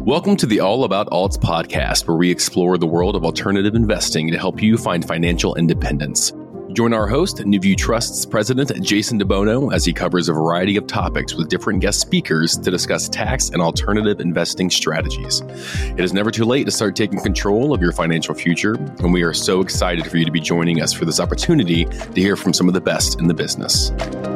Welcome to the All About Alts podcast, where we explore the world of alternative investing to help you find financial independence. Join our host, NewView Trust's president, Jason DeBono, as he covers a variety of topics with different guest speakers to discuss tax and alternative investing strategies. It is never too late to start taking control of your financial future, and we are so excited for you to be joining us for this opportunity to hear from some of the best in the business.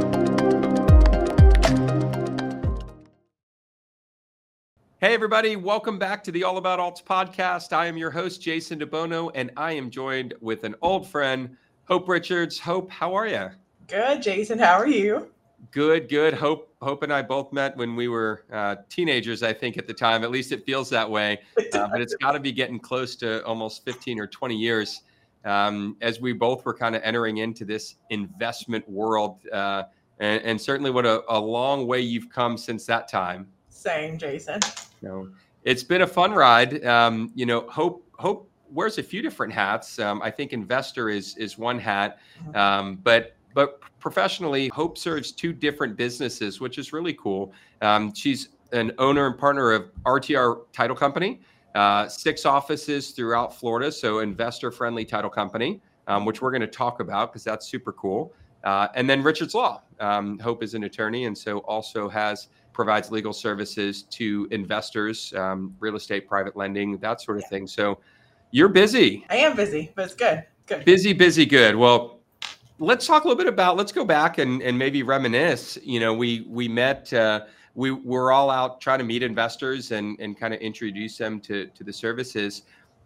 Hey, everybody. Welcome back to the All About Alts podcast. I am your host, Jason DeBono, and I am joined with an old friend, Hope Richards. Hope, how are you? Good, Jason. How are you? Good. Hope and I both met when we were teenagers, I think, at the time. At least it feels that way. But it's got to be getting close to almost 15 or 20 years as we both were kind of entering into this investment world. And certainly what a long way you've come since that time. Same, Jason. It's been a fun ride. Hope wears a few different hats. I think investor is one hat, but professionally, Hope serves two different businesses, which is really cool. She's an owner and partner of RTR Title Company, 6 offices throughout Florida, so investor-friendly title company, which we're going to talk about because that's super cool. And then Richards Law. Hope is an attorney, and so also provides legal services to investors, real estate, private lending, that sort of thing. So you're busy. I am busy, but it's good. Good. Busy, good. Well, let's talk a little bit let's go back and maybe reminisce. We met, we were all out trying to meet investors and kind of introduce them to the services.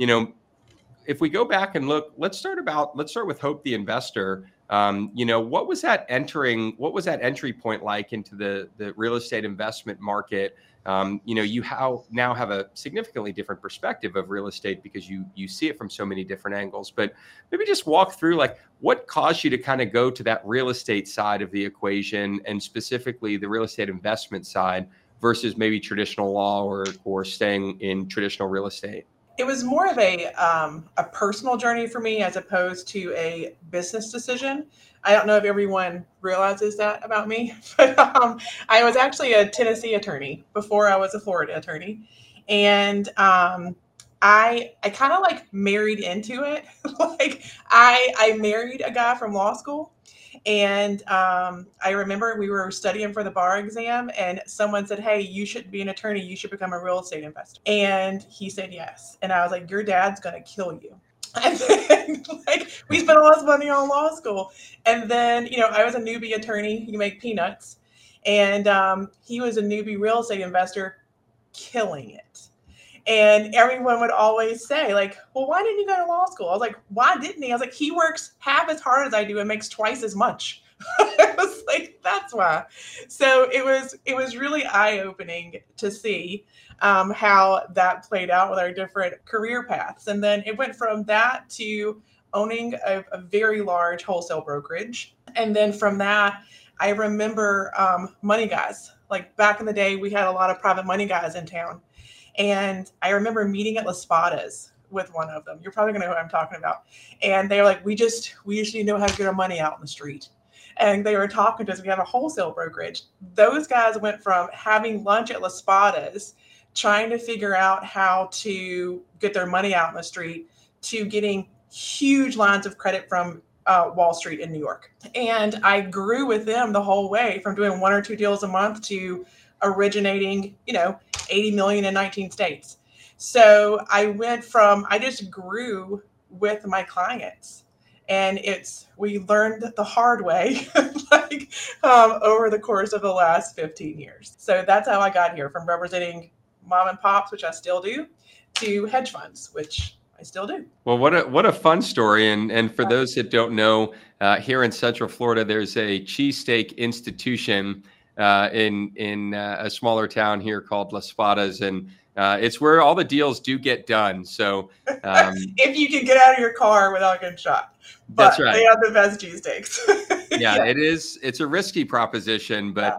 If we go back and look, let's start with Hope the investor. What was that entry point like into the real estate investment market? You now have a significantly different perspective of real estate because you see it from so many different angles, but maybe just walk through what caused you to kind of go to that real estate side of the equation, and specifically the real estate investment side versus maybe traditional law or staying in traditional real estate. It was more of a personal journey for me as opposed to a business decision. I don't know if everyone realizes that about me, but I was actually a Tennessee attorney before I was a Florida attorney. And I kind of married into it. I married a guy from law school. And I remember we were studying for the bar exam and someone said, "Hey, you shouldn't be an attorney. You should become a real estate investor." And he said yes. And I was like, "Your dad's going to kill you." And then we spent all this money on law school. And then, I was a newbie attorney. You make peanuts. And he was a newbie real estate investor, killing it. And everyone would always say, "Well, why didn't you go to law school?" I was like, "Why didn't he?" I was like, "He works half as hard as I do and makes twice as much." I was like, that's why. So it was really eye-opening to see how that played out with our different career paths. And then it went from that to owning a very large wholesale brokerage. And then from that, I remember money guys. Back in the day, we had a lot of private money guys in town. And I remember meeting at Las Spadas with one of them. You're probably going to know who I'm talking about. And they were like, we usually know how to get our money out in the street. And they were talking to us. We have a wholesale brokerage. Those guys went from having lunch at Las Spadas, trying to figure out how to get their money out in the street, to getting huge lines of credit from Wall Street in New York. And I grew with them the whole way from doing 1 or 2 deals a month to originating, 80 million in 19 states. So I just grew with my clients, and we learned the hard way, over the course of the last 15 years. So that's how I got here, from representing mom and pops, which I still do, to hedge funds, which I still do. Well, what a fun story. And for those that don't know, here in Central Florida, there's a cheesesteak institution in a smaller town here called Las Spadas, and it's where all the deals do get done. So if you can get out of your car without getting shot, but that's right. They have the best cheesesteaks. Yeah, it's a risky proposition, but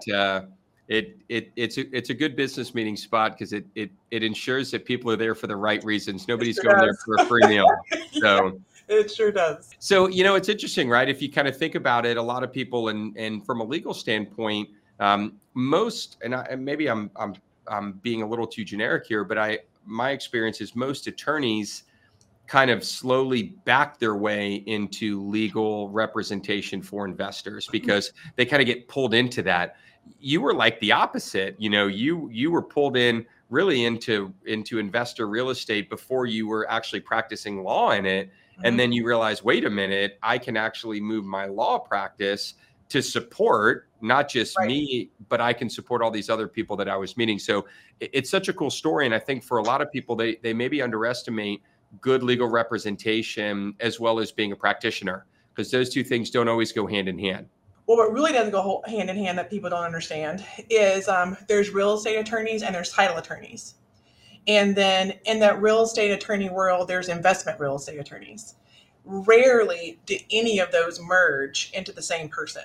it's a good business meeting spot because it ensures that people are there for the right reasons. Nobody's going there for a free meal. So it sure does. So it's interesting, right? If you kind of think about it, a lot of people, and from a legal standpoint, most, and maybe I'm I'm being a little too generic here, but my experience is most attorneys kind of slowly back their way into legal representation for investors because they kind of get pulled into that. You were like the opposite. You were pulled in really into investor real estate before you were actually practicing law in it. And then you realize, wait a minute, I can actually move my law practice to support not just me, but I can support all these other people that I was meeting. So it's such a cool story. And I think for a lot of people, they maybe underestimate good legal representation as well as being a practitioner, because those two things don't always go hand in hand. Well, what really doesn't go hand in hand that people don't understand is there's real estate attorneys and there's title attorneys. And then in that real estate attorney world, there's investment real estate attorneys. Rarely do any of those merge into the same person.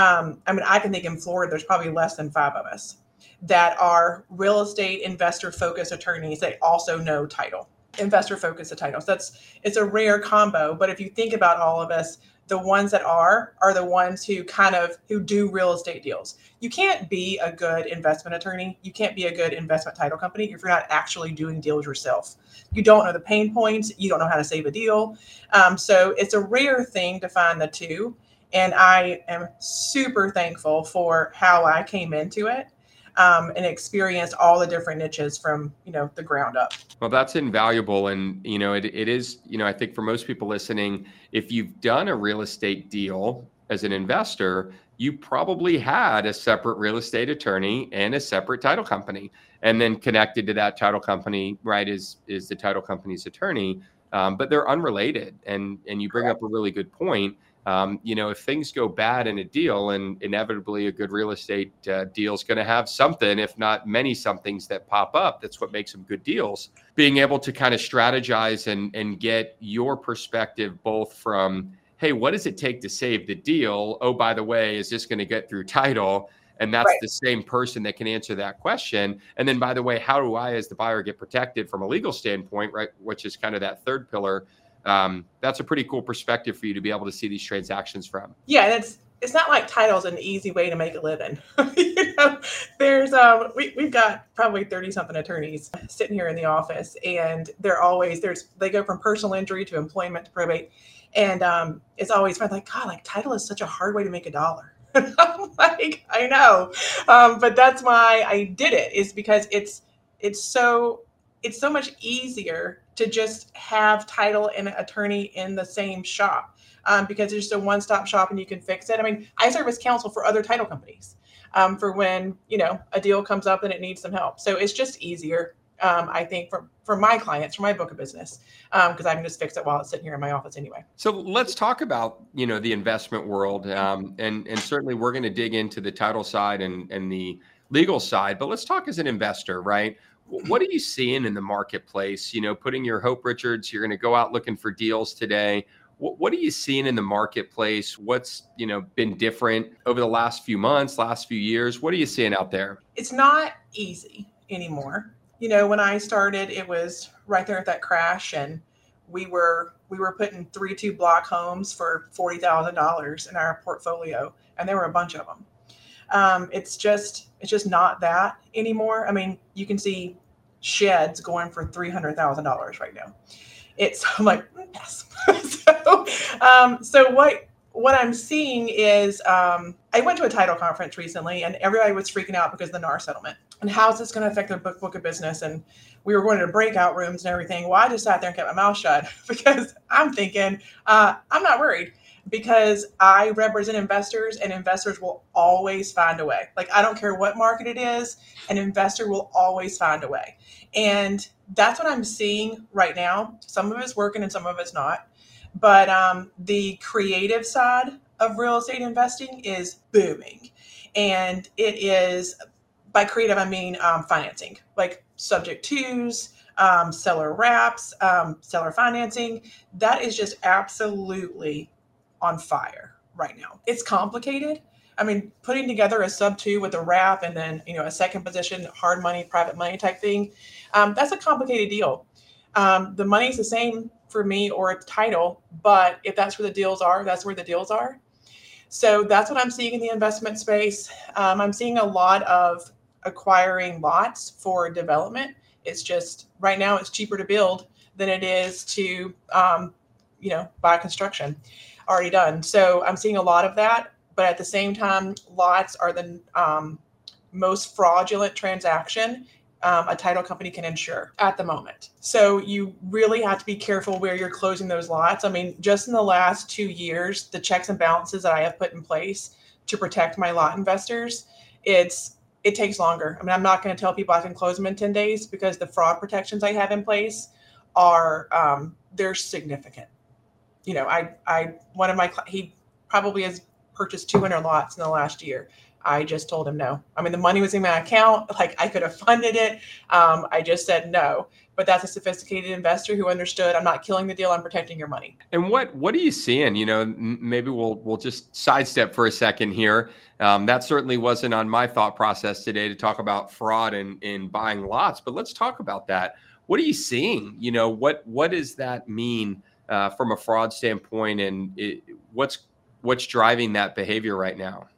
I can think in Florida, there's probably less than 5 of us that are real estate investor focused attorneys that also know title, investor focused title. So it's a rare combo. But if you think about all of us, the ones that are the ones who do real estate deals. You can't be a good investment attorney. You can't be a good investment title company if you're not actually doing deals yourself. You don't know the pain points. You don't know how to save a deal. So it's a rare thing to find the two. And I am super thankful for how I came into it. And experienced all the different niches from, the ground up. Well, that's invaluable. And, it is, I think for most people listening, if you've done a real estate deal as an investor, you probably had a separate real estate attorney and a separate title company. And then connected to that title company, right, is the title company's attorney. But they're unrelated. And you bring up a really good point. If things go bad in a deal, and inevitably a good real estate deal is going to have something, if not many somethings that pop up. That's what makes them good deals. Being able to kind of strategize and get your perspective both from, hey, what does it take to save the deal? Oh, by the way, is this going to get through title? And that's the same person that can answer that question. And then, by the way, how do I, as the buyer, get protected from a legal standpoint, right? Which is kind of that third pillar. That's a pretty cool perspective for you to be able to see these transactions from. Yeah, and it's not like title's an easy way to make a living. There's we've got probably 30 something attorneys sitting here in the office, and they go from personal injury to employment to probate, and it's always fun. Like, God, title is such a hard way to make $1. I'm like, I know, but that's why I did it. Is because it's so much easier to just have title and attorney in the same shop, because it's just a one-stop shop and you can fix it. I serve as counsel for other title companies for when, a deal comes up and it needs some help. So it's just easier, I think, for my clients, for my book of business, because I can just fix it while it's sitting here in my office anyway. So let's talk about, the investment world. And certainly we're going to dig into the title side and the legal side, but let's talk as an investor, right? What are you seeing in the marketplace? Putting your Hope Richards, you're going to go out looking for deals today. What are you seeing in the marketplace? What's, been different over the last few months, last few years? What are you seeing out there? It's not easy anymore. When I started, it was right there at that crash, and we were putting 3-2 block homes for $40,000 in our portfolio, and there were a bunch of them. It's just not that anymore. You can see sheds going for $300,000 right now. I'm like, yes. So what I'm seeing is, I went to a title conference recently, and everybody was freaking out because of the NAR settlement and how is this going to affect their book of business. And we were going to breakout rooms and everything. Well, I just sat there and kept my mouth shut because I'm thinking, I'm not worried. Because I represent investors, and investors will always find a way. I don't care what market it is, an investor will always find a way. And that's what I'm seeing right now. Some of it's working and some of it's not. But the creative side of real estate investing is booming. And it is, by creative, I mean financing, like subject twos, seller wraps, seller financing. That is just absolutely on fire right now. It's complicated. Putting together a sub 2 with a wrap and then, a second position, hard money, private money type thing. That's a complicated deal. The money's the same for me or a title, but if that's where the deals are, that's where the deals are. So that's what I'm seeing in the investment space. I'm seeing a lot of acquiring lots for development. It's just right now it's cheaper to build than it is to, buy construction already done. So I'm seeing a lot of that, but at the same time, lots are the most fraudulent transaction a title company can insure at the moment. So you really have to be careful where you're closing those lots. I mean, just in the last 2 years, the checks and balances that I have put in place to protect my lot investors, it takes longer. I mean, I'm not going to tell people I can close them in 10 days because the fraud protections I have in place are, they're significant. He probably has purchased 200 lots in the last year. I just told him no. I mean, the money was in my account. Like I could have funded it. I just said no. But that's a sophisticated investor who understood I'm not killing the deal. I'm protecting your money. And what are you seeing? Maybe we'll just sidestep for a second here. That certainly wasn't on my thought process today to talk about fraud in buying lots. But let's talk about that. What are you seeing? What does that mean from a fraud standpoint, and what's driving that behavior right now?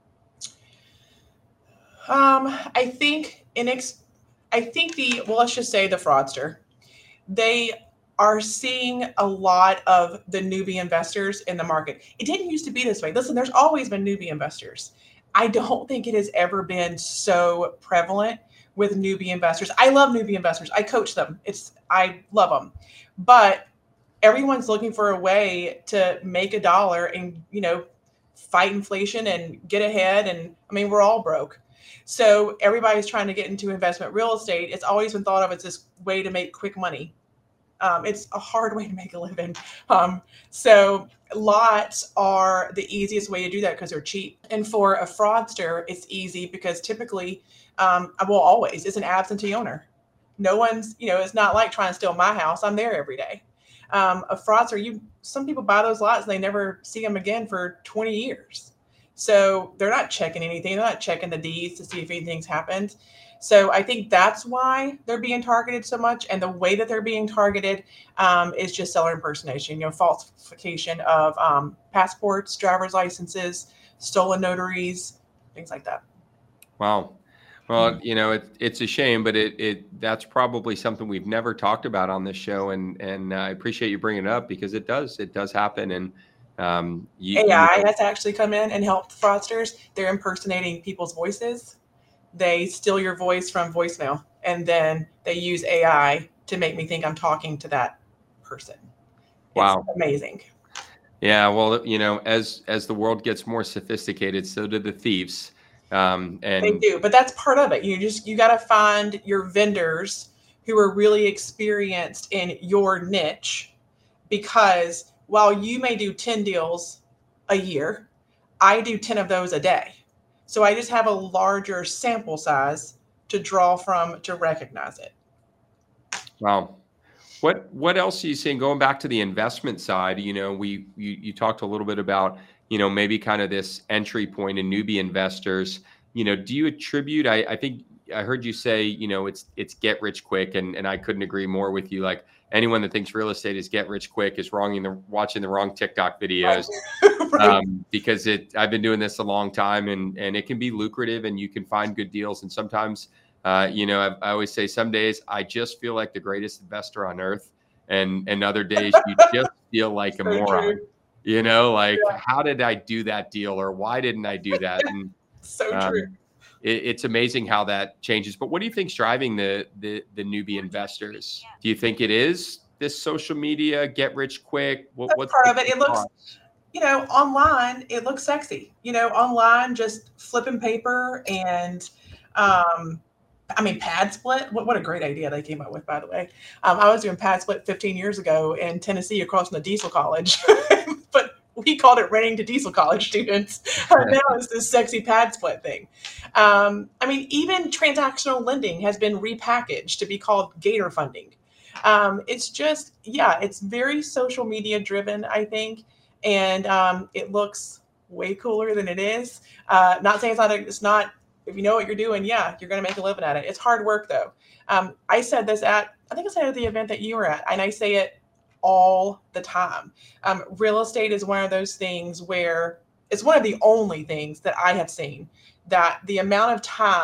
I think let's just say the fraudster, they are seeing a lot of the newbie investors in the market. It didn't used to be this way. Listen, there's always been newbie investors. I don't think it has ever been so prevalent with newbie investors. I love newbie investors. I coach them. I love them, but everyone's looking for a way to make a dollar and, fight inflation and get ahead. And I mean, we're all broke. So everybody's trying to get into investment real estate. It's always been thought of as this way to make quick money. It's a hard way to make a living. So lots are the easiest way to do that because they're cheap. And for a fraudster, it's easy because typically, always, it's an absentee owner. No one's, it's not like trying to steal my house. I'm there every day. A fraudster, some people buy those lots and they never see them again for 20 years. So they're not checking anything. They're not checking the deeds to see if anything's happened. So I think that's why they're being targeted so much. And the way that they're being targeted is just seller impersonation, falsification of passports, driver's licenses, stolen notaries, things like that. Wow. Well, it's a shame, but that's probably something we've never talked about on this show. And I appreciate you bringing it up because it does happen. And AI has actually come in and helped fraudsters. They're impersonating people's voices. They steal your voice from voicemail, and then they use AI to make me think I'm talking to that person. Wow. It's amazing. Yeah. Well, as the world gets more sophisticated, so do the thieves. And they do, but that's part of it. You got to find your vendors who are really experienced in your niche, because while you may do 10 deals a year, I do 10 of those a day. So I just have a larger sample size to draw from to recognize it. Wow. What else are you seeing going back to the investment side? You talked a little bit about, maybe kind of this entry point in newbie investors. Do you attribute, I think I heard you say, it's get rich quick. And I couldn't agree more with you. Like anyone that thinks real estate is get rich quick is watching the wrong TikTok videos. Right. Because I've been doing this a long time and it can be lucrative and you can find good deals. And sometimes, I always say some days I just feel like the greatest investor on earth. And other days you just feel like a moron, how did I do that deal? Or why didn't I do that? And so true. It's amazing how that changes. But what do you think's driving the newbie investors? Do you think it is this social media get rich quick? What's part of it? It looks, online, it looks sexy. Online, just flipping paper and, pad split. What a great idea they came up with, by the way. I was doing pad split 15 years ago in Tennessee across from the Diesel College, but we called it renting to Diesel College students. Now it's this sexy pad split thing. Even transactional lending has been repackaged to be called Gator funding. It's just, it's very social media driven, I think. And it looks way cooler than it is. Not saying it's not, if you know what you're doing, you're going to make a living at it. It's hard work though. I said this I think I said at the event that you were at, and I say it all the time. Real estate is one of those things where it's one of the only things that I have seen that the amount of time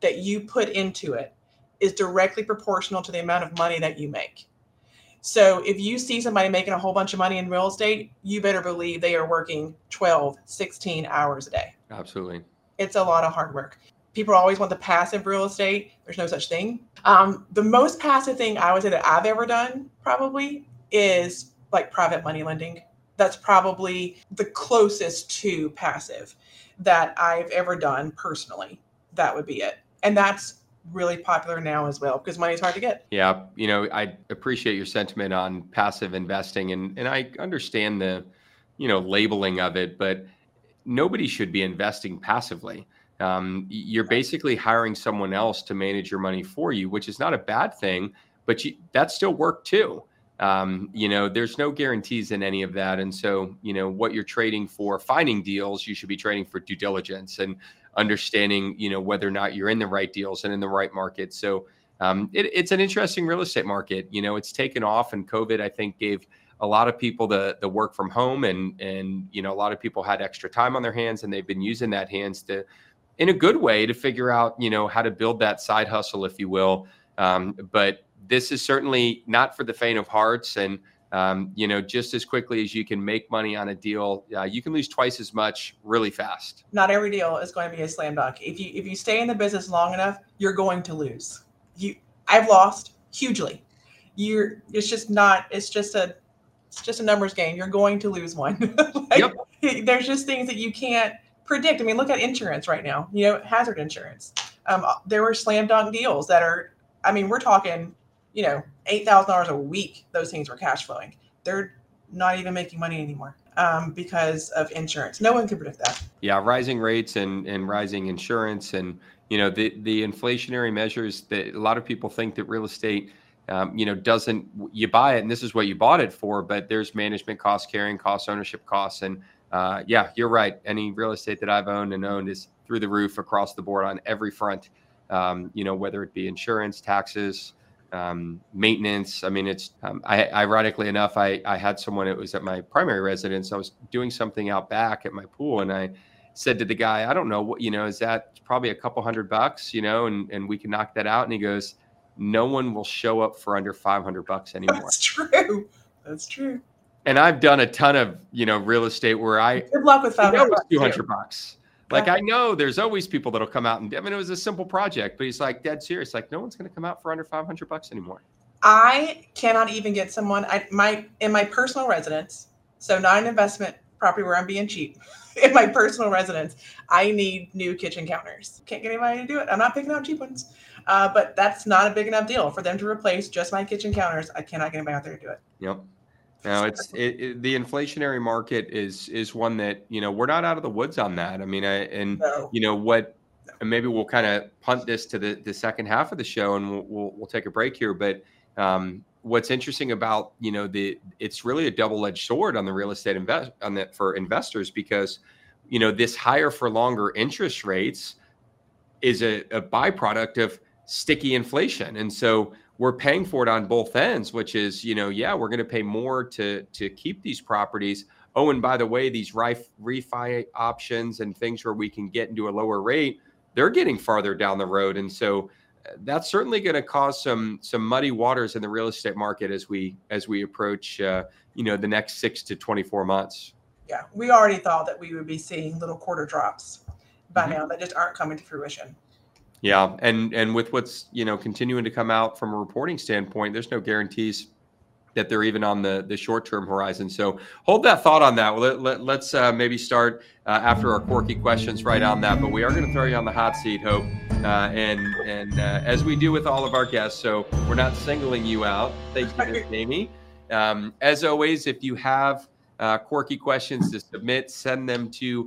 that you put into it is directly proportional to the amount of money that you make. So if you see somebody making a whole bunch of money in real estate, you better believe they are working 12, 16 hours a day. Absolutely. It's a lot of hard work. People always want the passive real estate. There's no such thing. The most passive thing I would say that I've ever done probably is like private money lending. That's probably the closest to passive that I've ever done personally. That would be it. And that's really popular now as well because money is hard to get. Yeah. I appreciate your sentiment on passive investing and I understand the, labeling of it, but nobody should be investing passively. You're basically hiring someone else to manage your money for you, which is not a bad thing, but that's still work too. There's no guarantees in any of that. And so, what you're trading for, finding deals, you should be trading for due diligence and understanding, whether or not you're in the right deals and in the right market. So it's an interesting real estate market. It's taken off, and COVID, I think, gave a lot of people the work from home and a lot of people had extra time on their hands, and they've been using that hands to, in a good way, to figure out, how to build that side hustle, if you will. But this is certainly not for the faint of hearts. And, just as quickly as you can make money on a deal, you can lose twice as much really fast. Not every deal is going to be a slam dunk. If you stay in the business long enough, you're going to lose. I've lost hugely. It's just a numbers game. You're going to lose one. Yep. There's just things that you can't predict. I mean, look at insurance right now, hazard insurance. There were slam dunk deals that are, we're talking, $8,000 a week. Those things were cash flowing. They're not even making money anymore because of insurance. No one can predict that. Yeah. Rising rates and rising insurance and, the inflationary measures that a lot of people think that real estate, you buy it and this is what you bought it for, but there's management costs, carrying costs, ownership costs. And you're right. Any real estate that I've owned is through the roof across the board on every front, whether it be insurance, taxes, maintenance. It's ironically enough, I had someone, it was at my primary residence. I was doing something out back at my pool and I said to the guy, I don't know what, is that probably a couple $100, and we can knock that out. And he goes, no one will show up for under $500 anymore. That's true. And I've done a ton of, real estate where good luck with $500. $200. Like, I know there's always people that'll come out and, it was a simple project, but he's like dead serious. Like, no one's going to come out for under $500 anymore. I cannot even get someone in my personal residence. So not an investment property where I'm being cheap. In my personal residence, I need new kitchen counters. Can't get anybody to do it. I'm not picking out cheap ones, but that's not a big enough deal for them to replace just my kitchen counters. I cannot get anybody out there to do it. Yep. Now the inflationary market is one that, we're not out of the woods on that. Maybe we'll kind of punt this to the second half of the show and we'll take a break here. But what's interesting about, it's really a double-edged sword on the real estate for investors because, this higher for longer interest rates is a byproduct of sticky inflation. And so we're paying for it on both ends, which is, we're going to pay more to keep these properties. Oh, and by the way, these refi options and things where we can get into a lower rate, they're getting farther down the road. And so that's certainly going to cause some muddy waters in the real estate market as we approach, the next 6 to 24 months. Yeah, we already thought that we would be seeing little quarter drops by now that just aren't coming to fruition. Yeah. And with what's, continuing to come out from a reporting standpoint, there's no guarantees that they're even on the short-term horizon. So hold that thought on that. Let's maybe start after our quirky questions right on that. But we are going to throw you on the hot seat, Hope. And as we do with all of our guests, so we're not singling you out. Thank you, Ms. Amy. As always, if you have quirky questions to submit, send them to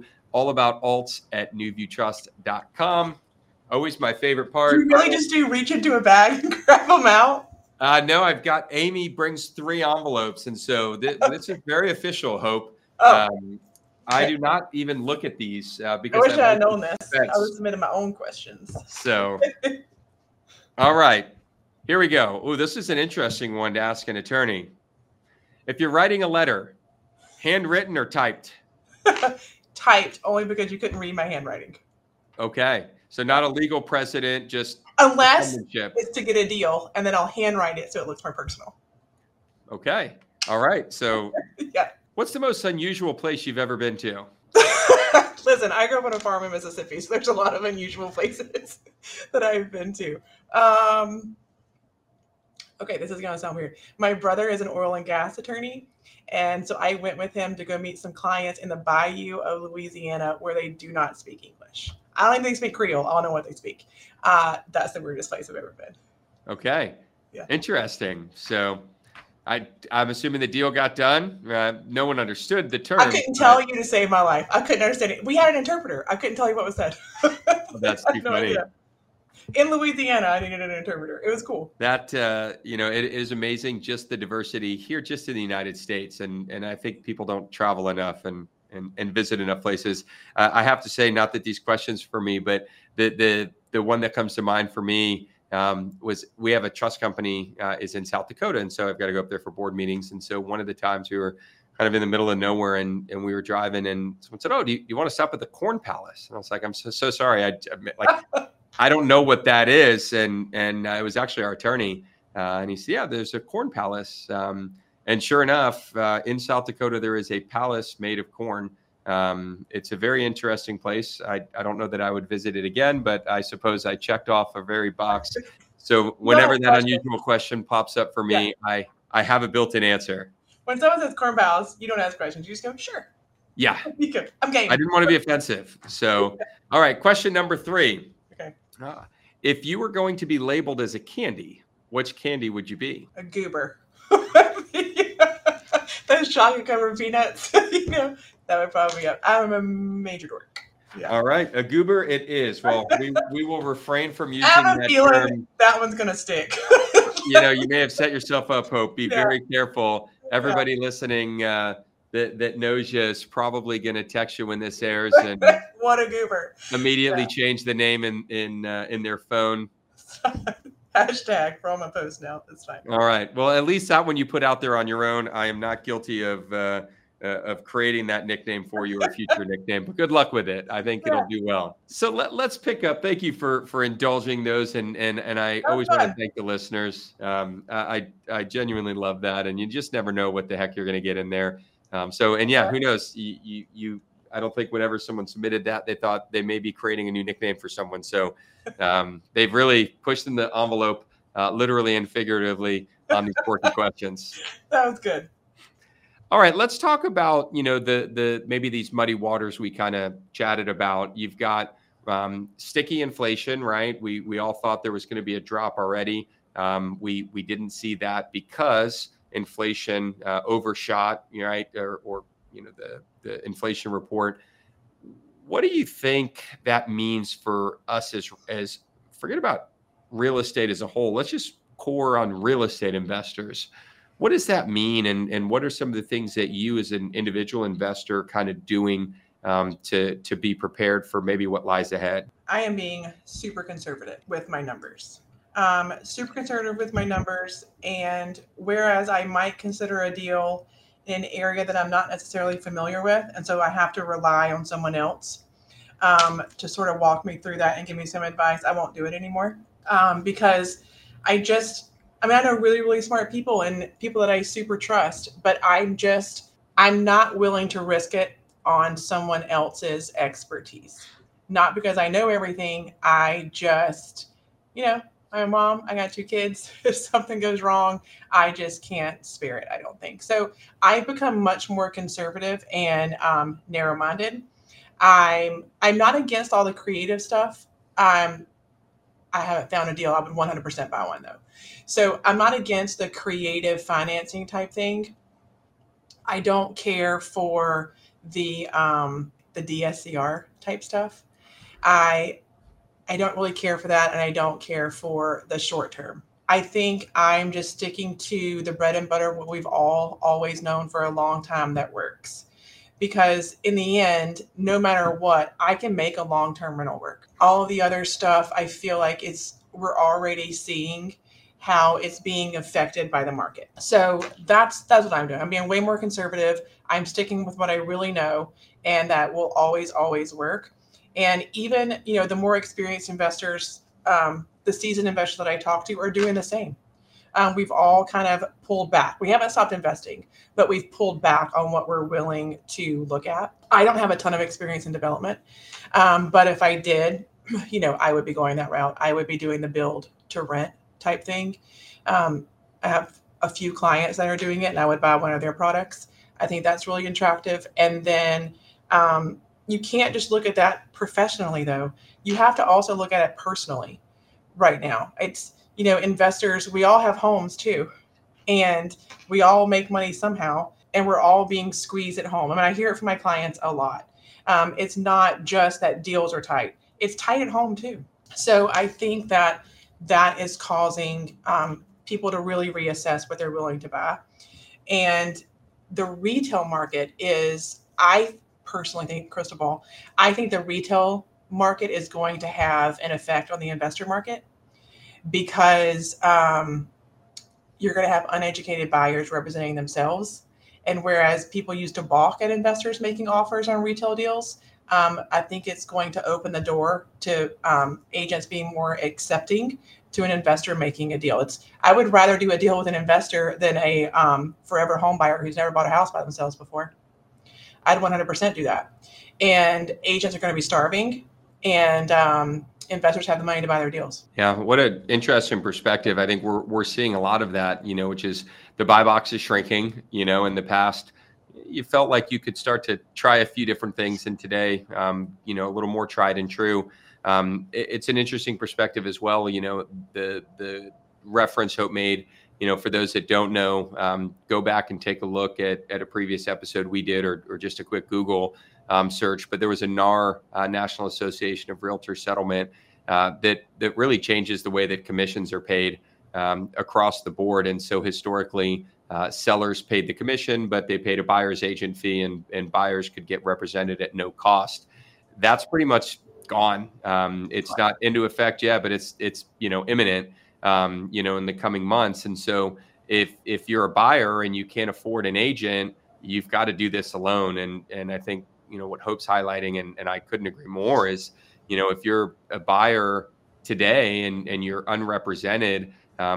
allaboutalts@newviewtrust.com. Always my favorite part. Do you really just reach into a bag and grab them out? No, I've got Amy brings 3 envelopes. And so this is very official, Hope. I do not even look at these because I wish I had known this. I was submitting my own questions. So, all right, here we go. Oh, this is an interesting one to ask an attorney. If you're writing a letter, handwritten or typed? Typed, only because you couldn't read my handwriting. Okay. So not a legal precedent, just unless it's to get a deal, and then I'll handwrite it so it looks more personal. Okay. All right. So yeah. What's the most unusual place you've ever been to? Listen, I grew up on a farm in Mississippi, so there's a lot of unusual places that I've been to. Okay, this is going to sound weird. My brother is an oil and gas attorney, and so I went with him to go meet some clients in the bayou of Louisiana where they do not speak English. I don't even think they speak Creole. I don't know what they speak. That's the weirdest place I've ever been. Okay. Yeah. Interesting. So I'm assuming the deal got done. No one understood the term. I couldn't tell you to save my life. I couldn't understand it. We had an interpreter. I couldn't tell you what was said. That's too funny. Idea. In Louisiana, I needed an interpreter. It was cool. That, it is amazing, just the diversity here, just in the United States. And I think people don't travel enough and visit enough places. I have to say, not that these questions for me, but the one that comes to mind for me was we have a trust company is in South Dakota. And so I've got to go up there for board meetings. And so one of the times we were kind of in the middle of nowhere and we were driving and someone said, "Oh, do you want to stop at the Corn Palace?" And I was like, "I'm so sorry. I don't know what that is." And it was actually our attorney. And he said, "Yeah, there's a corn palace." And sure enough, in South Dakota, there is a palace made of corn. It's a very interesting place. I don't know that I would visit it again, but I suppose I checked off a very box. So whenever that unusual question pops up for me, yeah. I have a built-in answer. When someone says corn palace, you don't ask questions. You just go, "Sure." Yeah. I'm game. I didn't want to be offensive. So, all right, question number 3. Okay. If you were going to be labeled as a candy, which candy would you be? A goober. Those chocolate covered peanuts, that would probably be up. I'm a major dork. Yeah. All right, a goober it is. Well, we will refrain from using that term. That one's gonna stick. You may have set yourself up, Hope. Be very careful. Everybody listening that knows you is probably going to text you when this airs and what a goober. Immediately change the name in their phone. Hashtag for all my posts now. That's fine. All right. Well, at least that one you put out there on your own. I am not guilty of creating that nickname for you or future nickname, but good luck with it. I think it'll do well. So let's pick up. Thank you for indulging those, and I always want to thank the listeners. I genuinely love that, and you just never know what the heck you're going to get in there. Who knows? You I don't think whenever someone submitted that, they thought they may be creating a new nickname for someone. So they've really pushed in the envelope, literally and figuratively, on these quirky questions. That was good. All right, let's talk about, the maybe these muddy waters we kind of chatted about. You've got sticky inflation, right? We all thought there was going to be a drop already. We didn't see that because inflation overshot, right? Or the inflation report. What do you think that means for us as forget about real estate as a whole? Let's just core on real estate investors. What does that mean? And what are some of the things that you as an individual investor kind of doing to be prepared for maybe what lies ahead? I am being super conservative with my numbers. And whereas I might consider a deal in an area that I'm not necessarily familiar with, and so I have to rely on someone else to sort of walk me through that and give me some advice, I won't do it anymore because I know really, really smart people and people that I super trust, but I'm not willing to risk it on someone else's expertise. Not because I know everything. I just, I'm a mom. I got 2 kids. If something goes wrong, I just can't spare it, I don't think. So I've become much more conservative and narrow-minded. I'm not against all the creative stuff. I haven't found a deal. I would 100% buy one, though. So I'm not against the creative financing type thing. I don't care for the DSCR type stuff. I don't really care for that, and I don't care for the short term. I think I'm just sticking to the bread and butter, what we've always known for a long time that works. Because in the end, no matter what, I can make a long-term rental work. All of the other stuff, I feel like we're already seeing how it's being affected by the market. So that's what I'm doing. I'm being way more conservative. I'm sticking with what I really know, and that will always, always work. And even, the more experienced investors, the seasoned investors that I talk to are doing the same. We've all kind of pulled back. We haven't stopped investing, but we've pulled back on what we're willing to look at. I don't have a ton of experience in development, but if I did, I would be going that route. I would be doing the build to rent type thing. I have a few clients that are doing it, and I would buy one of their products. I think that's really attractive. And then you can't just look at that professionally, though. You have to also look at it personally right now. It's, investors, we all have homes too, and we all make money somehow, and we're all being squeezed at home. I mean, I hear it from my clients a lot. It's not just that deals are tight. It's tight at home too. So I think that is causing people to really reassess what they're willing to buy. And the retail market is, I personally think, crystal ball, I think the retail market is going to have an effect on the investor market, because you're going to have uneducated buyers representing themselves. And whereas people used to balk at investors making offers on retail deals, I think it's going to open the door to agents being more accepting to an investor making a deal. I would rather do a deal with an investor than a forever home buyer who's never bought a house by themselves before. I'd 100% do that. And agents are going to be starving, and investors have the money to buy their deals. Yeah, what an interesting perspective. I think we're seeing a lot of that, which is the buy box is shrinking. In the past, you felt like you could start to try a few different things, and today, a little more tried and true. It's an interesting perspective as well. The reference Hope made, for those that don't know, go back and take a look at a previous episode we did, or just a quick Google search. But there was a NAR, National Association of Realtor Settlement, that really changes the way that commissions are paid across the board. And so historically, sellers paid the commission, but they paid a buyer's agent fee, and buyers could get represented at no cost. That's pretty much gone. It's not into effect yet, but it's imminent, in the coming months. And so if you're a buyer and you can't afford an agent, you've got to do this alone. And I think, what Hope's highlighting, and I couldn't agree more, is, if you're a buyer today and you're unrepresented,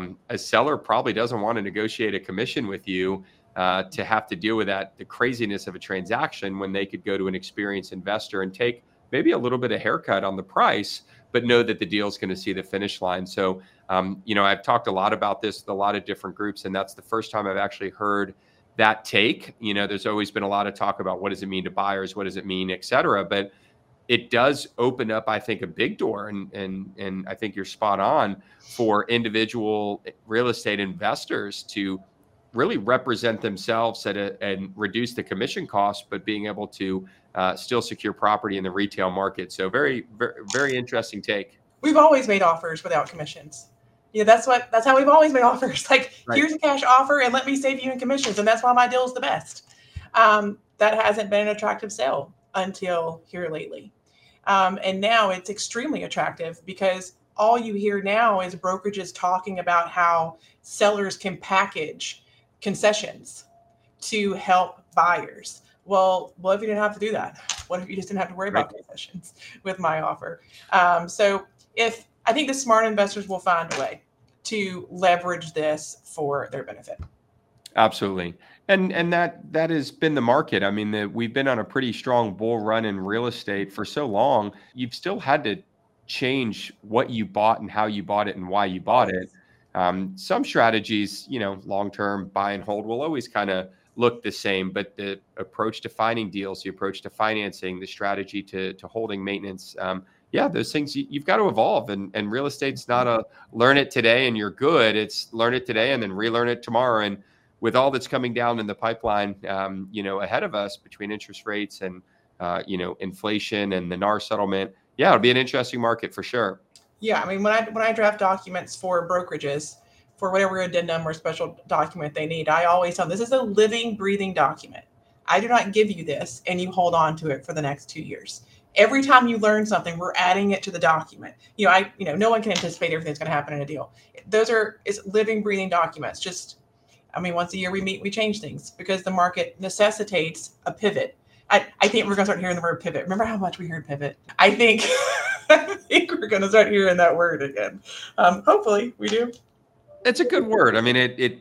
a seller probably doesn't want to negotiate a commission with you to have to deal with the craziness of a transaction, when they could go to an experienced investor and take maybe a little bit of haircut on the price, but know that the deal is going to see the finish line. So, I've talked a lot about this with a lot of different groups, and that's the first time I've actually heard that take. There's always been a lot of talk about what does it mean to buyers, what does it mean, et cetera. But it does open up, I think, a big door. And I think you're spot on for individual real estate investors to really represent themselves and reduce the commission costs, but being able to still secure property in the retail market. So very, very, very interesting take. We've always made offers without commissions. That's how we've always made offers. Like, right. Here's a cash offer, and let me save you in commissions. And that's why my deal is the best. That hasn't been an attractive sale until here lately. And now it's extremely attractive, because all you hear now is brokerages talking about how sellers can package concessions to help buyers. Well, what if you didn't have to do that? What if you just didn't have to worry about concessions with my offer? So I think the smart investors will find a way to leverage this for their benefit. Absolutely. And that has been the market. I mean, we've been on a pretty strong bull run in real estate for so long. You've still had to change what you bought and how you bought it and why you bought it. Some strategies, long-term buy and hold will always kind of look the same, but the approach to finding deals, the approach to financing, the strategy to holding maintenance, those things you've got to evolve. And real estate's not a learn it today and you're good. It's learn it today and then relearn it tomorrow. And with all that's coming down in the pipeline, ahead of us between interest rates and, inflation and the NAR settlement, it'll be an interesting market for sure. Yeah. I mean, when I draft documents for brokerages, for whatever addendum or special document they need, I always tell them, this is a living, breathing document. I do not give you this and you hold on to it for the next 2 years. Every time you learn something, we're adding it to the document. No one can anticipate everything that's going to happen in a deal. It's living, breathing documents. Once a year we meet, we change things because the market necessitates a pivot. I think we're going to start hearing the word pivot. Remember how much we heard pivot? I think we're going to start hearing that word again. Hopefully we do. It's a good word. I mean,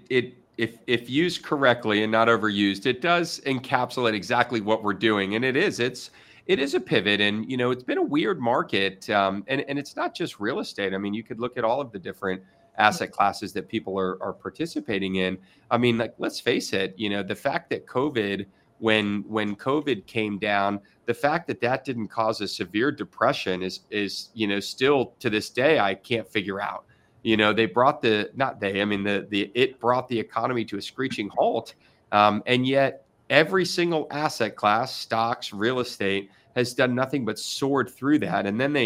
if used correctly and not overused, it does encapsulate exactly what we're doing. And it is a pivot. And, it's been a weird market. And it's not just real estate. I mean, you could look at all of the different asset classes that people are participating in. I mean, like, let's face it, the fact that when COVID came down, the fact that didn't cause a severe depression is still to this day, I can't figure out. They brought it brought the economy to a screeching halt. And yet every single asset class, stocks, real estate, has done nothing but soared through that. And then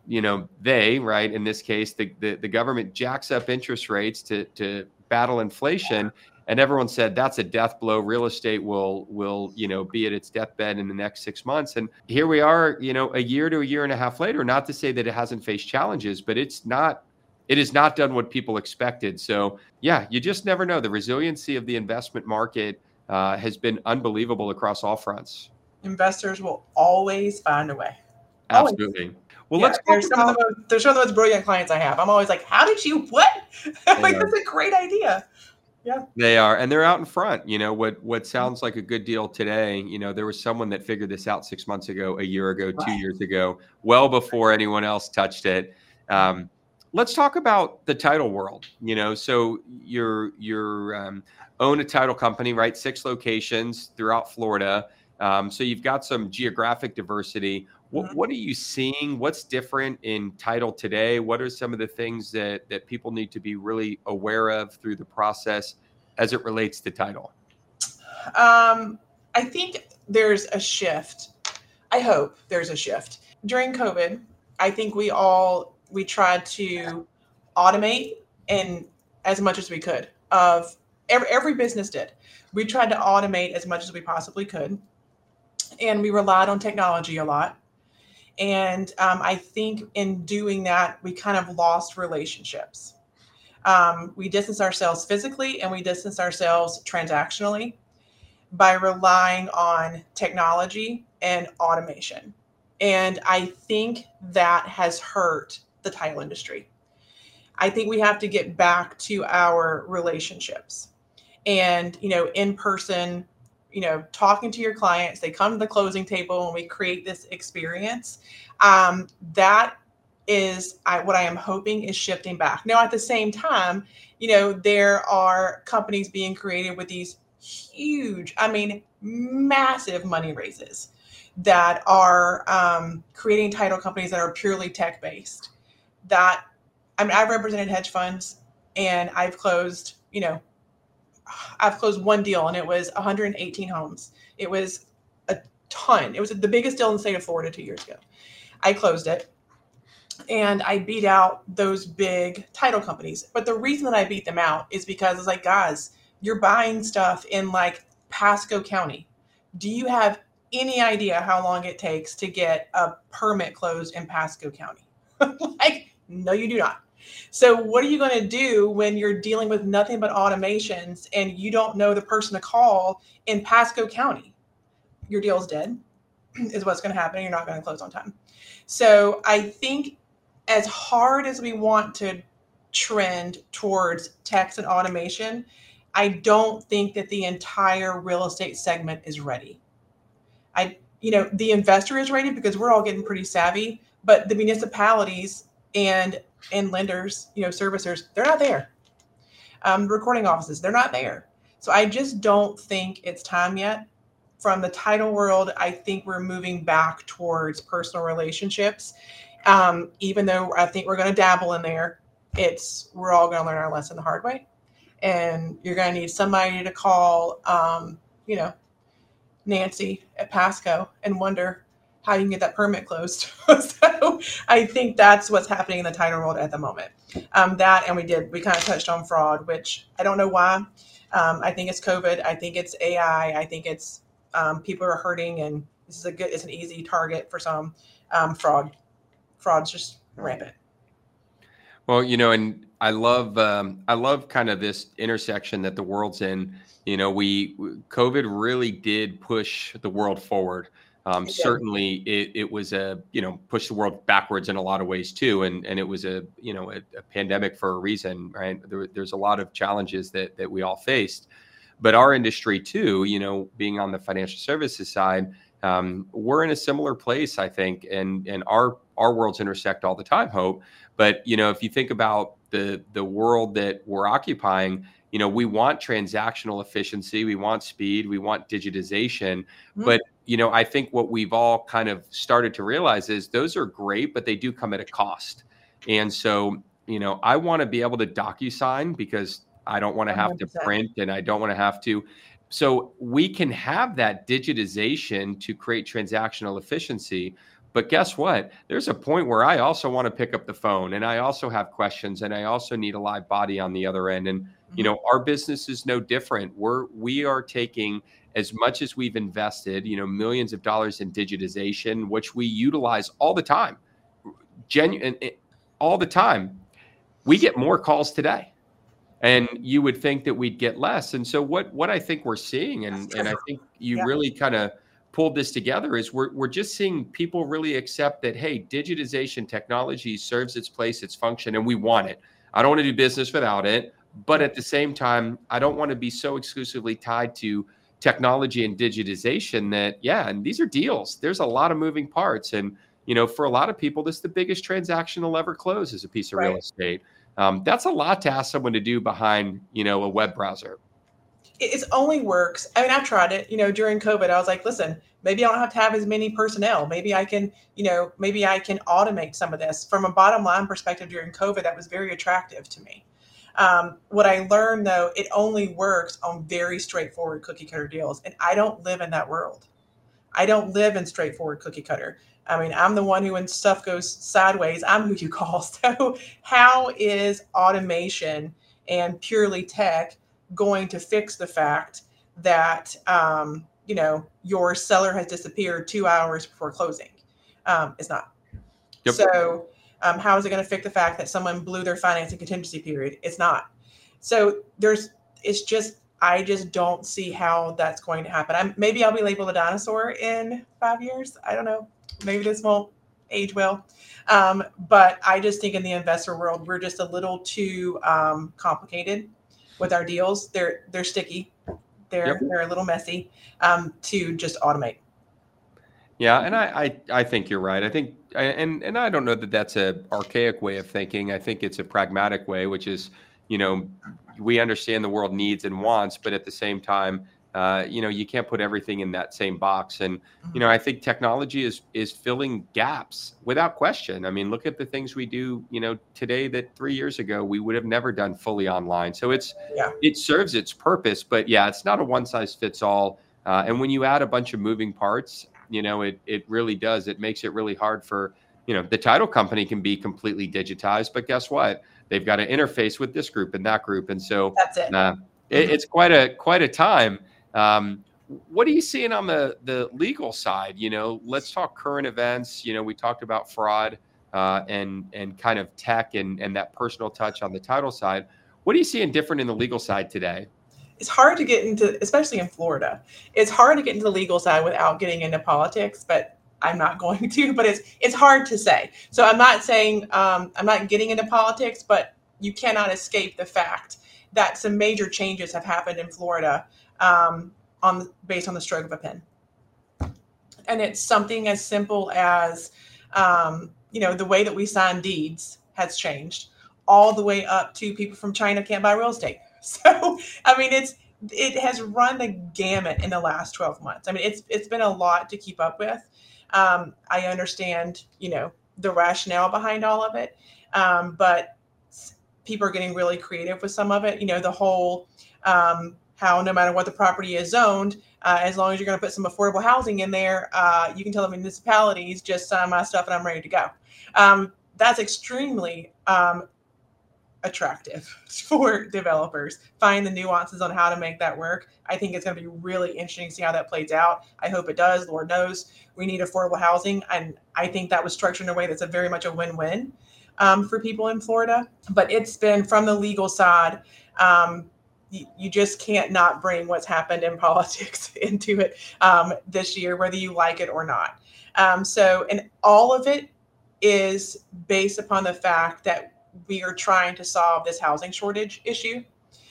right, in this case, the government jacks up interest rates to battle inflation. And everyone said that's a death blow. Real estate will be at its deathbed in the next 6 months. And here we are, a year to a year and a half later, not to say that it hasn't faced challenges, but it has not done what people expected. So yeah, you just never know. The resiliency of the investment market has been unbelievable across all fronts. Investors will always find a way. Absolutely. Well, they're some of the most brilliant clients I have. I'm always like, how did you, what? Like, that's a great idea. Yeah, they are. And they're out in front. What sounds like a good deal today, there was someone that figured this out 6 months ago, a year ago, 2 years ago, well before anyone else touched it. Let's talk about the title world. So you're own a title company, right? 6 locations throughout Florida. So you've got some geographic diversity. What are you seeing? What's different in title today? What are some of the things that people need to be really aware of through the process as it relates to title? I think there's a shift. I hope there's a shift. During COVID, I think we tried to automate and as much as we could. Every business did. We tried to automate as much as we possibly could. And we relied on technology a lot. And I think in doing that, we kind of lost relationships. We distanced ourselves physically and we distanced ourselves transactionally by relying on technology and automation. And I think that has hurt the title industry. I think we have to get back to our relationships and, in person, talking to your clients. They come to the closing table and we create this experience. That is what I am hoping is shifting back. Now, at the same time, there are companies being created with these huge, massive money raises that are creating title companies that are purely tech-based. I've represented hedge funds and I've closed one deal and it was 118 homes. It was a ton. It was the biggest deal in the state of Florida 2 years ago. I closed it and I beat out those big title companies. But the reason that I beat them out is because it's like, guys, you're buying stuff in like Pasco County. Do you have any idea how long it takes to get a permit closed in Pasco County? Like, no, you do not. So what are you going to do when you're dealing with nothing but automations and you don't know the person to call in Pasco County? Your deal's dead is what's going to happen. You're not going to close on time. So I think as hard as we want to trend towards text and automation, I don't think that the entire real estate segment is ready. The investor is ready because we're all getting pretty savvy, but the municipalities and lenders, servicers, they're not there. Recording offices, they're not there. So I just don't think it's time yet. From the title world, I think we're moving back towards personal relationships. Even though I think we're going to dabble in there, we're all going to learn our lesson the hard way. And you're going to need somebody to call, Nancy at Pasco and wonder how you can get that permit closed. So I think that's what's happening in the title world at the moment. We kind of touched on fraud, which I don't know why. I think it's COVID. I think it's AI. I think it's people are hurting, and it's an easy target for some fraud. Fraud's just rampant. Well, and I love kind of this intersection that the world's in. COVID really did push the world forward. It did. Certainly, it was push the world backwards in a lot of ways too, and it was a pandemic for a reason, right? There's a lot of challenges that we all faced, but our industry too, being on the financial services side, we're in a similar place, I think, and our worlds intersect all the time, Hope. But if you think about the world that we're occupying, we want transactional efficiency, we want speed, we want digitization. Mhm. But I think what we've all kind of started to realize is those are great, but they do come at a cost. And so, I want to be able to DocuSign because I don't want to have to 100%. print and I don't want to have to. So we can have that digitization to create transactional efficiency. But guess what? There's a point where I also want to pick up the phone and I also have questions and I also need a live body on the other end. And, Mhm. our business is no different. We are taking as much as we've invested, millions of dollars in digitization, which we utilize all the time, genuine all the time. We get more calls today. And you would think that we'd get less. And so what I think we're seeing, That's and I true. think you Yeah. really kind of pulled this together, is we're just seeing people really accept that, hey, digitization technology serves its place, its function, and we want it. I don't want to do business without it. But at the same time, I don't want to be so exclusively tied to technology and digitization that, yeah, and these are deals. There's a lot of moving parts. And, for a lot of people, this is the biggest transaction they'll ever close is a piece of real Right. estate. That's a lot to ask someone to do behind, a web browser. It only works. I mean, I tried it, during COVID. I was like, listen, maybe I don't have to have as many personnel. Maybe I can, maybe I can automate some of this. From a bottom line perspective during COVID, that was very attractive to me. What I learned though, it only works on very straightforward cookie cutter deals. And I don't live in that world. I don't live in straightforward cookie cutter. I mean, I'm the one who, when stuff goes sideways, I'm who you call. So, how is automation and purely tech going to fix the fact that your seller has disappeared 2 hours before closing? It's not. Yep. So, how is it going to fix the fact that someone blew their financing contingency period? It's not. So I just don't see how that's going to happen. Maybe I'll be labeled a dinosaur in 5 years. I don't know. Maybe this won't age well. But I just think in the investor world, we're just a little too complicated with our deals. They're sticky. They're a little messy to just automate. Yeah, and I think you're right. I think, and I don't know that that's a archaic way of thinking. I think it's a pragmatic way, which is, we understand the world needs and wants, but at the same time, you can't put everything in that same box. And I think technology is filling gaps without question. I mean, look at the things we do, today that 3 years ago we would have never done fully online. So it serves its purpose, but yeah, it's not a one size fits all. And when you add a bunch of moving parts, it really does. It makes it really hard for, the title company can be completely digitized, but guess what? They've got to interface with this group and that group. And so That's it. it's quite a time. What are you seeing on the legal side? Let's talk current events. We talked about fraud and kind of tech and that personal touch on the title side. What are you seeing different in the legal side today? It's hard to get into, especially in Florida. It's hard to get into the legal side without getting into politics, but I'm not going to. But it's hard to say. So I'm not saying I'm not getting into politics, but you cannot escape the fact that some major changes have happened in Florida based on the stroke of a pen. And it's something as simple as the way that we sign deeds has changed, all the way up to people from China can't buy real estate. So, I mean, it has run the gamut in the last 12 months. I mean, it's been a lot to keep up with. I understand, the rationale behind all of it, but people are getting really creative with some of it. The whole how no matter what the property is zoned, as long as you're going to put some affordable housing in there, you can tell the municipalities, just sign my stuff and I'm ready to go. That's extremely attractive for developers. Find the nuances on how to make that work. I think it's going to be really interesting to see how that plays out. I hope it does. Lord knows we need affordable housing. And I think that was structured in a way that's very much a win-win. for people in Florida. But it's been from the legal side. You just can't not bring what's happened in politics into it this year, whether you like it or not. And all of it is based upon the fact that we are trying to solve this housing shortage issue.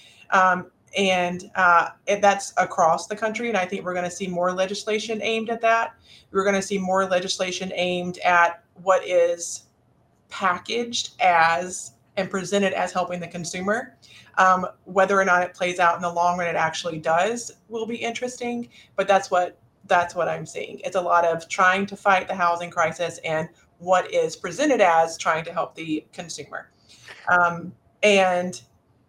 And that's across the country. And I think we're going to see more legislation aimed at that. We're going to see more legislation aimed at what is packaged as and presented as helping the consumer. Whether or not it plays out in the long run, it actually does, will be interesting. But that's what I'm seeing. It's a lot of trying to fight the housing crisis and what is presented as trying to help the consumer. And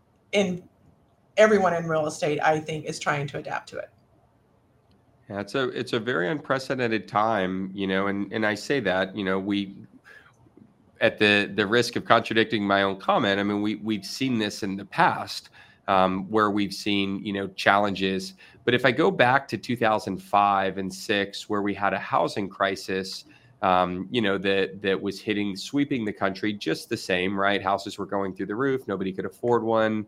everyone in real estate, I think, is trying to adapt to it. Yeah, it's a very unprecedented time, and I say that, we, at the risk of contradicting my own comment, I mean, we've seen this in the past, where we've seen, challenges. But if I go back to 2005 and 2006, where we had a housing crisis, that was sweeping the country just the same, right? Houses were going through the roof. Nobody could afford one.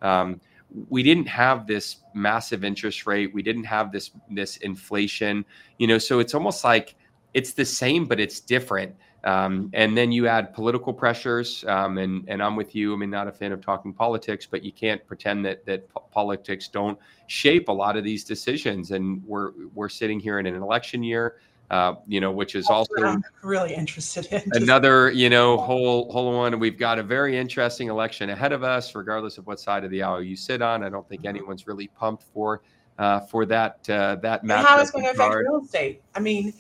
We didn't have this massive interest rate. We didn't have this inflation, so it's almost like it's the same, but it's different. And then you add political pressures, and I'm with you. I mean, not a fan of talking politics, but you can't pretend that politics don't shape a lot of these decisions. And we're sitting here in an election year, which is also I'm really interested in another, whole one. We've got a very interesting election ahead of us, regardless of what side of the aisle you sit on. I don't think anyone's really pumped for that matchup. How it's going to affect real estate. I mean,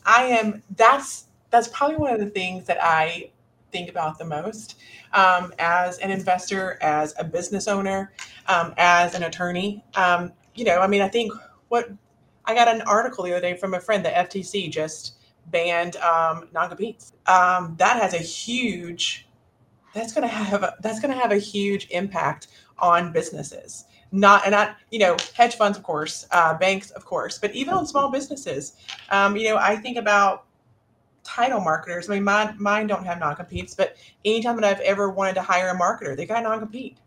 that's probably one of the things that I think about the most, as an investor, as a business owner, as an attorney. I think I got an article the other day from a friend. The FTC just banned non-competes. That's going to have a huge impact on businesses. Not hedge funds, of course, banks, of course, but even on small businesses. I think about title marketers. I mean, mine don't have non-competes, but anytime that I've ever wanted to hire a marketer, they got non-compete.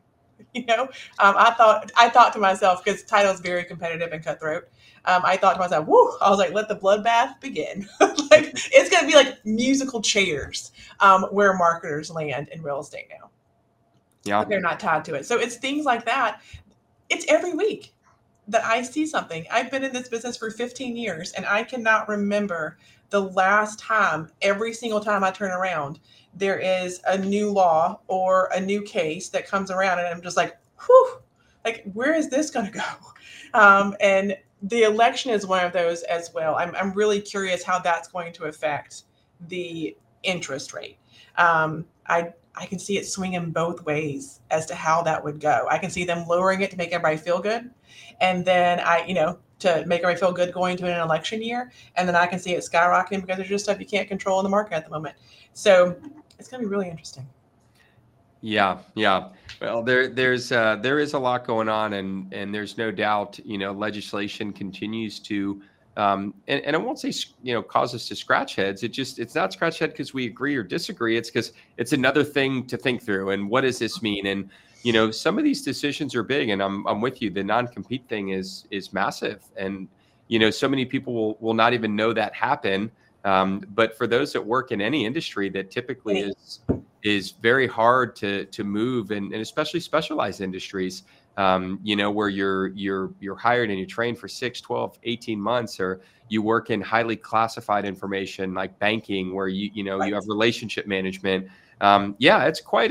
I thought to myself, because title is very competitive and cutthroat. I thought to myself, whoo, I was like, let the bloodbath begin. Like, it's going to be like musical chairs, where marketers land in real estate now. Yeah. But they're not tied to it. So it's things like that. It's every week that I see something. I've been in this business for 15 years, and I cannot remember the last time, every single time I turn around, there is a new law or a new case that comes around, and I'm just like, whew, like, where is this going to go? And the election is one of those as well. I'm really curious how that's going to affect the interest rate. I can see it swinging both ways as to how that would go. I can see them lowering it to make everybody feel good. And then to make everybody feel good going to an election year. And then I can see it skyrocketing because there's just stuff you can't control in the market at the moment. So it's going to be really interesting. Yeah. Well, there is a lot going on, and there's no doubt, legislation continues to, and I won't say, cause us to scratch heads. It's not scratch head because we agree or disagree. It's because it's another thing to think through. And what does this mean? And, some of these decisions are big, and I'm with you. The non-compete thing is massive. And, so many people will not even know that happen. But for those that work in any industry, that typically is very hard to move, and especially specialized industries, where you're hired and you're trained for 6, 12, 18 months, or you work in highly classified information like banking, where you have relationship management. It's quite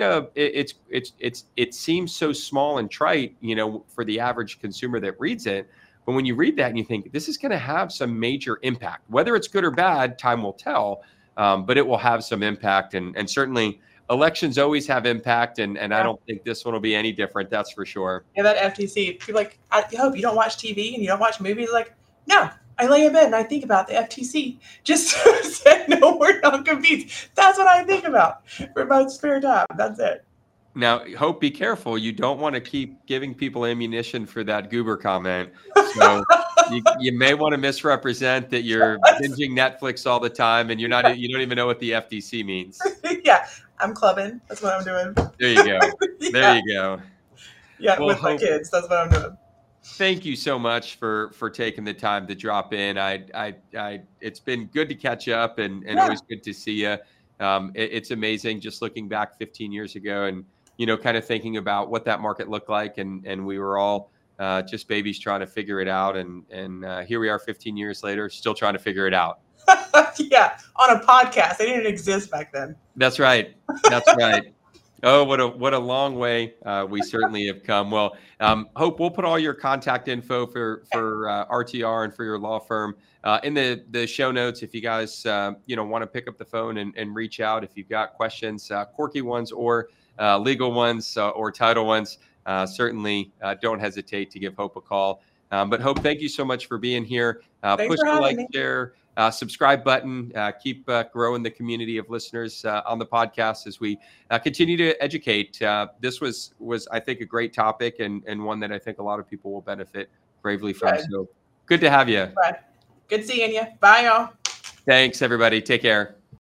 it seems so small and trite, for the average consumer that reads it. But when you read that and you think this is going to have some major impact, whether it's good or bad, time will tell, but it will have some impact. And certainly elections always have impact. And I don't think this one will be any different. That's for sure. Yeah, that FTC, people like, I hope you don't watch TV and you don't watch movies. Like, no, I lay in bed and I think about the FTC just said no more non-competes. That's what I think about for my spare time. That's it. Now, Hope, be careful. You don't want to keep giving people ammunition for that goober comment. So you may want to misrepresent that you're binging Netflix all the time, and you don't even know what the FTC means. Yeah, I'm clubbing. That's what I'm doing. There you go. There you go. Yeah, well, with my kids. That's what I'm doing. Thank you so much for taking the time to drop in. It's been good to catch up and always good to see you. It's amazing just looking back 15 years ago and, kind of thinking about what that market looked like. And we were all just babies trying to figure it out. And here we are 15 years later, still trying to figure it out. Yeah, on a podcast. They didn't exist back then. That's right. That's right. Oh, what a long way we certainly have come. Well, Hope, we'll put all your contact info for RTR and for your law firm in the show notes. If you guys want to pick up the phone and reach out if you've got questions, quirky ones or legal ones or title ones, certainly don't hesitate to give Hope a call. But Hope, thank you so much for being here. Push the like, share, subscribe button. Keep growing the community of listeners on the podcast as we continue to educate. This was I think a great topic and one that I think a lot of people will benefit gravely from. Good. So good to have you. Bye. Good seeing you. Bye, y'all. Thanks, everybody. Take care.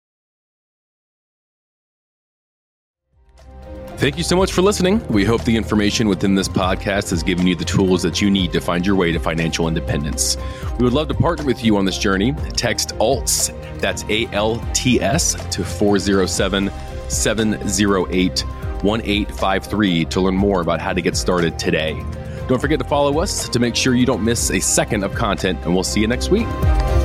Thank you so much for listening. We hope the information within this podcast has given you the tools that you need to find your way to financial independence. We would love to partner with you on this journey. Text ALTS, that's ALTS, to 407-708-1853 to learn more about how to get started today. Don't forget to follow us to make sure you don't miss a second of content, and we'll see you next week.